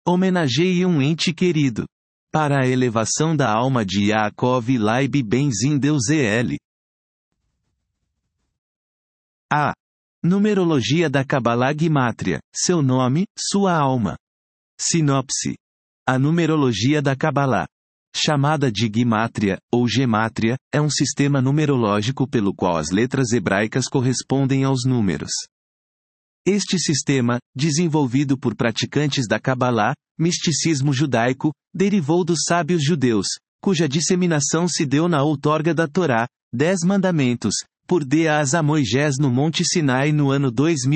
Homenageie um ente querido. Para a elevação da alma de Yaakov Laib Benzin Deus El. A. Numerologia da Kabbalah Gimátria, seu nome, sua alma. Sinopse. A numerologia da Kabbalah, chamada de Gimátria, ou Gemátria, é um sistema numerológico pelo qual as letras hebraicas correspondem aos números. Este sistema, desenvolvido por praticantes da Kabbalah, misticismo judaico, derivou dos sábios judeus, cuja disseminação se deu na outorga da Torá, 10 Mandamentos, por Deus a Moisés no Monte Sinai no ano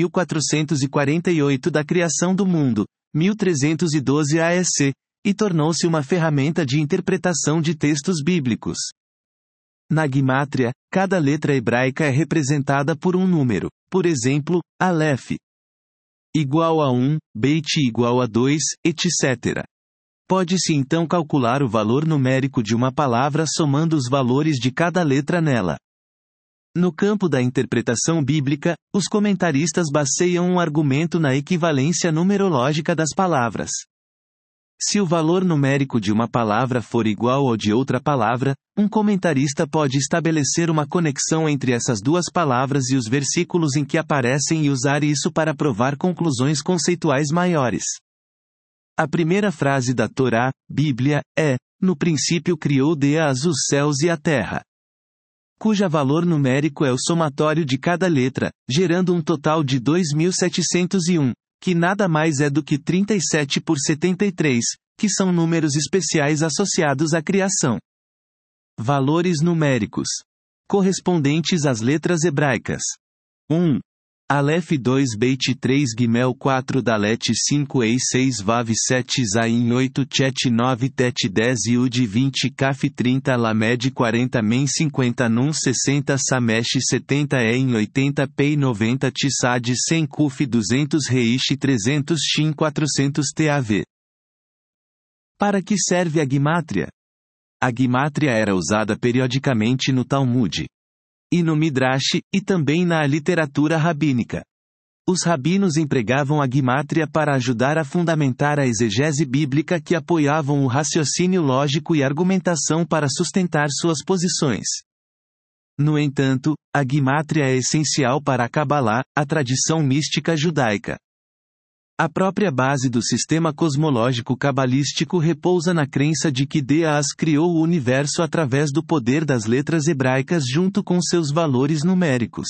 2448 da criação do mundo, 1312 AEC, e tornou-se uma ferramenta de interpretação de textos bíblicos. Na Gimátria, cada letra hebraica é representada por um número, por exemplo, Aleph igual a 1, Beit igual a 2, etc. Pode-se então calcular o valor numérico de uma palavra somando os valores de cada letra nela. No campo da interpretação bíblica, os comentaristas baseiam um argumento na equivalência numerológica das palavras. Se o valor numérico de uma palavra for igual ao de outra palavra, um comentarista pode estabelecer uma conexão entre essas duas palavras e os versículos em que aparecem e usar isso para provar conclusões conceituais maiores. A primeira frase da Torá, Bíblia, é: no princípio criou Deus os céus e a terra, cuja valor numérico é o somatório de cada letra, gerando um total de 2701. Que nada mais é do que 37 por 73, que são números especiais associados à criação. Valores numéricos correspondentes às letras hebraicas. 1. Aleph 2 Beit 3 Gimel 4 Dalet 5 Ei 6 Vav 7 Zain 8 Chet 9 Tet 10 Yud 20 Kaf 30 Lamed 40 Men 50 Nun 60 Samesh 70 Em 80 Pei 90 Tissad 100 Kuf 200 Reish 300 Shin 400 TAV. Para que serve a Gimátria? A Gimátria era usada periodicamente no Talmud, e no Midrash, e também na literatura rabínica. Os rabinos empregavam a Gimátria para ajudar a fundamentar a exegese bíblica que apoiavam o raciocínio lógico e argumentação para sustentar suas posições. No entanto, a Gimátria é essencial para a Kabbalah, a tradição mística judaica. A própria base do sistema cosmológico cabalístico repousa na crença de que Deus criou o universo através do poder das letras hebraicas junto com seus valores numéricos.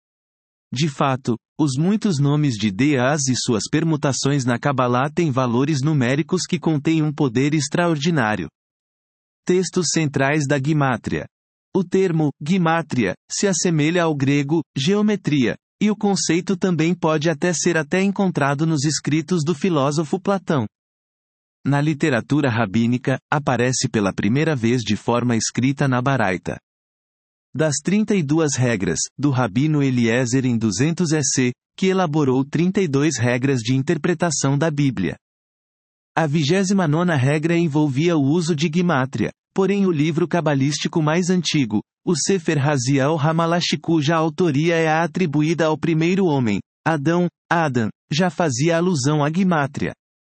De fato, os muitos nomes de Deus e suas permutações na Kabbalah têm valores numéricos que contêm um poder extraordinário. Textos centrais da Gimátria. O termo Gimátria se assemelha ao grego geometria, e o conceito também pode ser encontrado nos escritos do filósofo Platão. Na literatura rabínica, aparece pela primeira vez de forma escrita na Baraita. Das 32 regras, do rabino Eliezer em 200 EC, que elaborou 32 regras de interpretação da Bíblia. A 29ª regra envolvia o uso de Gimátria, porém o livro cabalístico mais antigo, o Sefer Haziel Hamalash, cuja autoria é atribuída ao primeiro homem, Adão, Adam, já fazia alusão à Gimátria.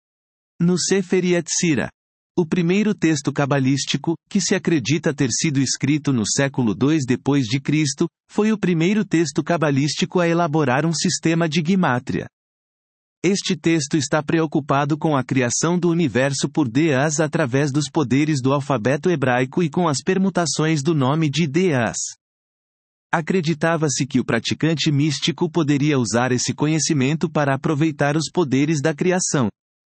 No Sefer Yetzirah, o primeiro texto cabalístico, que se acredita ter sido escrito no século II d.C., foi o primeiro texto cabalístico a elaborar um sistema de Gimátria. Este texto está preocupado com a criação do universo por Deus através dos poderes do alfabeto hebraico e com as permutações do nome de Deus. Acreditava-se que o praticante místico poderia usar esse conhecimento para aproveitar os poderes da criação.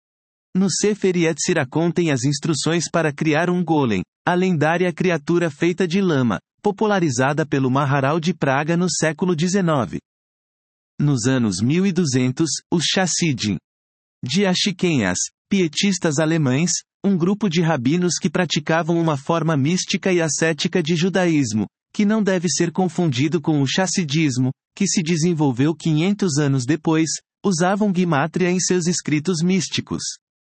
No Sefer Yetzirah contém as instruções para criar um golem, a lendária criatura feita de lama, popularizada pelo Maharal de Praga no século XIX. Nos anos 1200, os Chassidim de Ashkenaz, pietistas alemães, um grupo de rabinos que praticavam uma forma mística e ascética de judaísmo, que não deve ser confundido com o chassidismo, que se desenvolveu 500 anos depois, usavam Gimátria em seus escritos místicos.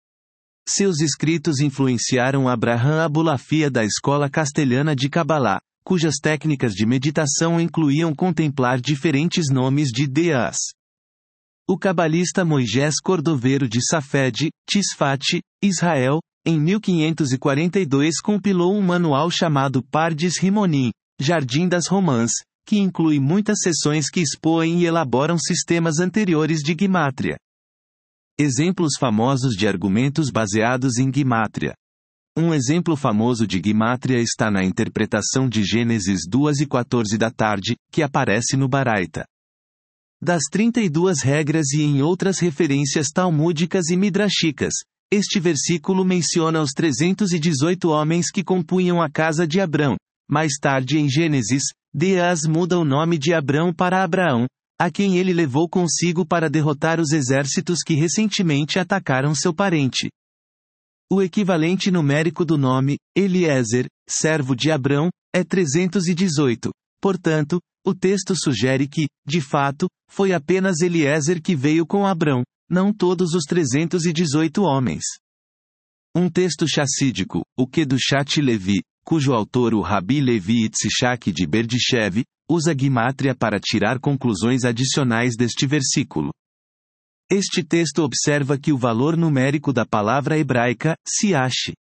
Seus escritos influenciaram Abraham Abulafia da escola castelhana de Kabbalah, cujas técnicas de meditação incluíam contemplar diferentes nomes de Deus. O cabalista Moisés Cordovero de Safed, Tisfate, Israel, em 1542 compilou um manual chamado Pardes Rimonim, Jardim das Romãs, que inclui muitas seções que expõem e elaboram sistemas anteriores de Gimátria. Exemplos famosos de argumentos baseados em Gimátria. Um exemplo famoso de Gimátria está na interpretação de Gênesis 2:14 da tarde, que aparece no Baraita. Das 32 regras e em outras referências talmúdicas e midrashicas, este versículo menciona os 318 homens que compunham a casa de Abrão. Mais tarde em Gênesis, Deus muda o nome de Abrão para Abraão, a quem ele levou consigo para derrotar os exércitos que recentemente atacaram seu parente. O equivalente numérico do nome, Eliezer, servo de Abrão, é 318. Portanto, o texto sugere que, de fato, foi apenas Eliezer que veio com Abrão, não todos os 318 homens. Um texto chassídico, o Kedushat Levi, cujo autor o Rabi Levi Yitzhak de Berdishev, usa Gimátria para tirar conclusões adicionais deste versículo. Este texto observa que o valor numérico da palavra hebraica, siash,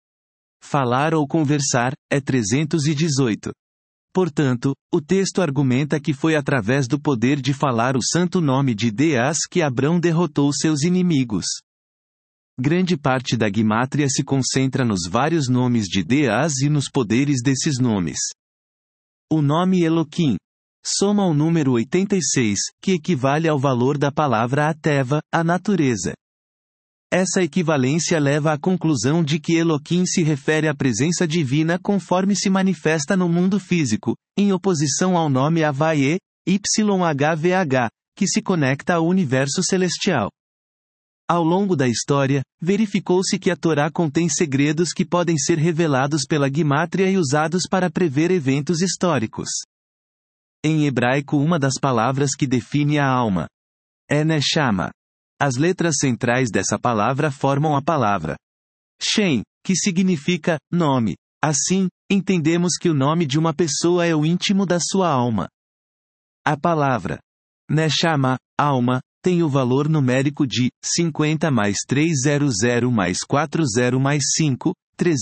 falar ou conversar, é 318. Portanto, o texto argumenta que foi através do poder de falar o santo nome de Deus que Abrão derrotou seus inimigos. Grande parte da Gimátria se concentra nos vários nomes de Deus e nos poderes desses nomes. O nome Elohim soma o número 86, que equivale ao valor da palavra Ateva, a natureza. Essa equivalência leva à conclusão de que Elohim se refere à presença divina conforme se manifesta no mundo físico, em oposição ao nome Havaye, YHVH, que se conecta ao universo celestial. Ao longo da história, verificou-se que a Torá contém segredos que podem ser revelados pela Gimátria e usados para prever eventos históricos. Em hebraico, uma das palavras que define a alma é Neshama. As letras centrais dessa palavra formam a palavra Shem, que significa nome. Assim, entendemos que o nome de uma pessoa é o íntimo da sua alma. A palavra Neshama, alma, tem o valor numérico de 50 mais 300 mais 40 mais 5,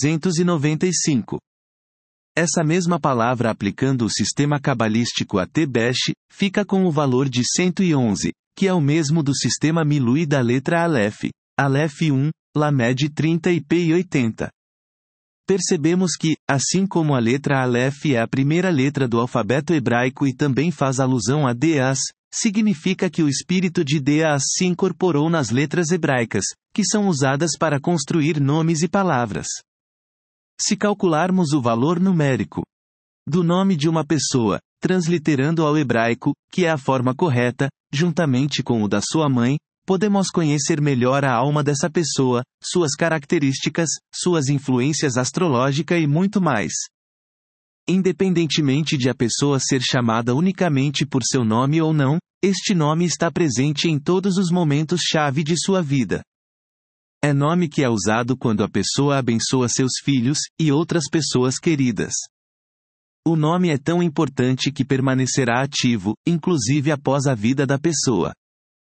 395. Essa mesma palavra aplicando o sistema cabalístico a Tebesh, fica com o valor de 111, que é o mesmo do sistema Milui da letra Aleph, Aleph 1, Lamed 30 e Pi 80. Percebemos que, assim como a letra Aleph é a primeira letra do alfabeto hebraico e também faz alusão a Deus, significa que o espírito de Deus se incorporou nas letras hebraicas, que são usadas para construir nomes e palavras. Se calcularmos o valor numérico do nome de uma pessoa, transliterando ao hebraico, que é a forma correta, juntamente com o da sua mãe, podemos conhecer melhor a alma dessa pessoa, suas características, suas influências astrológicas e muito mais. Independentemente de a pessoa ser chamada unicamente por seu nome ou não, este nome está presente em todos os momentos-chave de sua vida. É nome que é usado quando a pessoa abençoa seus filhos e outras pessoas queridas. O nome é tão importante que permanecerá ativo, inclusive após a vida da pessoa.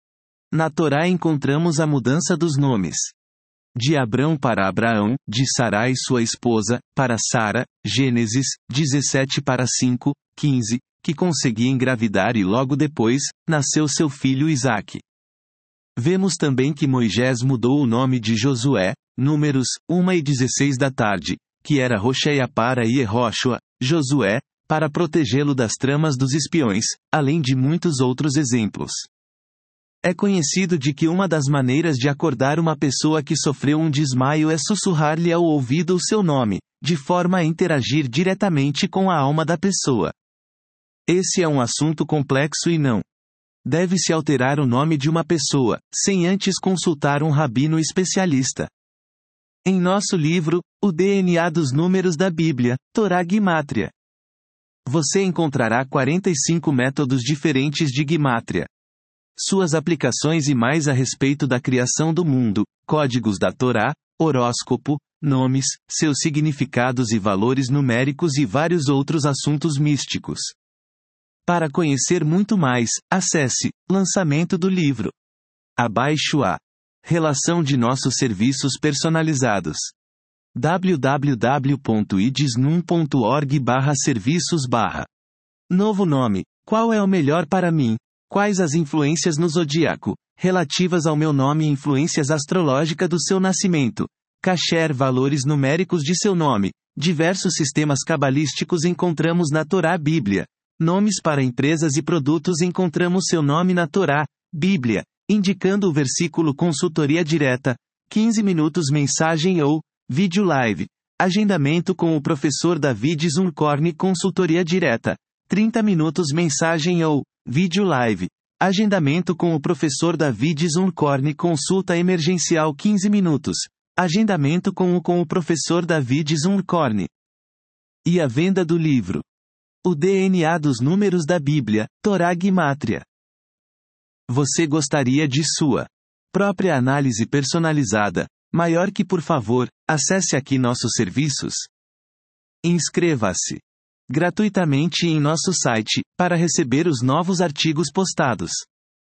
Na Torá encontramos a mudança dos nomes. De Abrão para Abraão, de Sarai sua esposa, para Sara, Gênesis 17 para 5, 15, que conseguia engravidar e logo depois, nasceu seu filho Isaque. Vemos também que Moisés mudou o nome de Josué, Números 1 e 16 da tarde, que era Rocheia para Yehoshua, Josué, para protegê-lo das tramas dos espiões, além de muitos outros exemplos. É conhecido de que uma das maneiras de acordar uma pessoa que sofreu um desmaio é sussurrar-lhe ao ouvido o seu nome, de forma a interagir diretamente com a alma da pessoa. Esse é um assunto complexo e não deve-se alterar o nome de uma pessoa, sem antes consultar um rabino especialista. Em nosso livro, O DNA dos Números da Bíblia, Torá Gimátria, você encontrará 45 métodos diferentes de Gimátria. Suas aplicações e mais a respeito da criação do mundo, códigos da Torá, horóscopo, nomes, seus significados e valores numéricos e vários outros assuntos místicos. Para conhecer muito mais, acesse lançamento do livro. Abaixo a relação de nossos serviços personalizados. www.idisnum.org/serviços/. Novo nome. Qual é o melhor para mim? Quais as influências no zodíaco, relativas ao meu nome e influências astrológicas do seu nascimento? Kasher, valores numéricos de seu nome. Diversos sistemas cabalísticos encontramos na Torá Bíblia. Nomes para empresas e produtos encontramos seu nome na Torá Bíblia, indicando o versículo consultoria direta, 15 minutos mensagem ou vídeo live. Agendamento com o professor David Zunkorn consultoria direta, 30 minutos mensagem ou vídeo live. Agendamento com o professor David Zunkorn consulta emergencial 15 minutos. Agendamento com o professor David Zunkorn. E a venda do livro. O DNA dos números da Bíblia, Torá Gimátria. Você gostaria de sua própria análise personalizada? Maior que, por favor, acesse aqui nossos serviços. Inscreva-se gratuitamente em nosso site, para receber os novos artigos postados.